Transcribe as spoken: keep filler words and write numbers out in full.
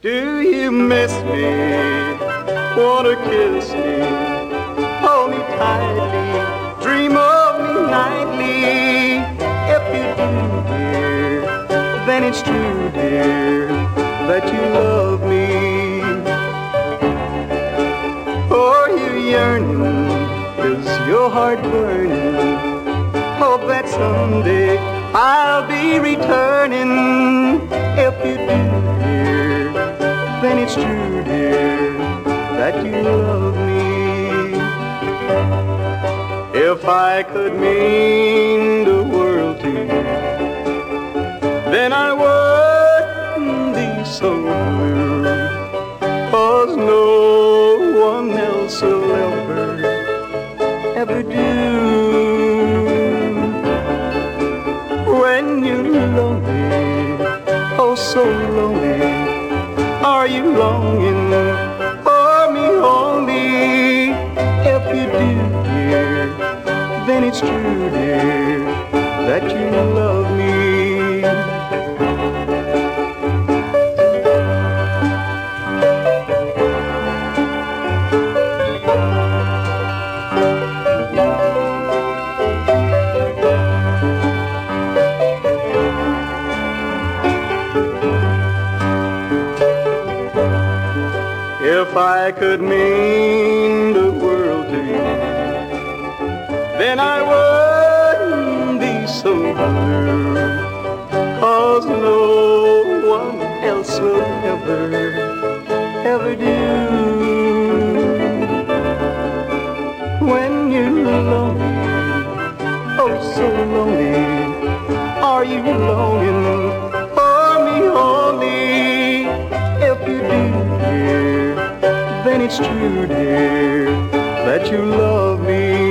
Do you miss me? Wanna kiss me? Hold me tightly, dream of me nightly. If you do, dear, then it's true, dear, that you love me. Are you yearning? Is your heart burning? Hope that someday I'll be returning. If you do, dear, then it's true, dear, that you love me. If I could mean the world to you, then I wouldn't be so blue, 'cause no one else will ever, ever do. When you're lonely, oh so lonely, are you longing for me only? If you do, dear, then it's true, dear, that you love me. If I could mean the world to you, then I wouldn't be so blue, 'cause no one else will ever, ever do. When you're lonely, oh so lonely, are you longing for me only? If you do, dear, then it's true, dear, that you love me.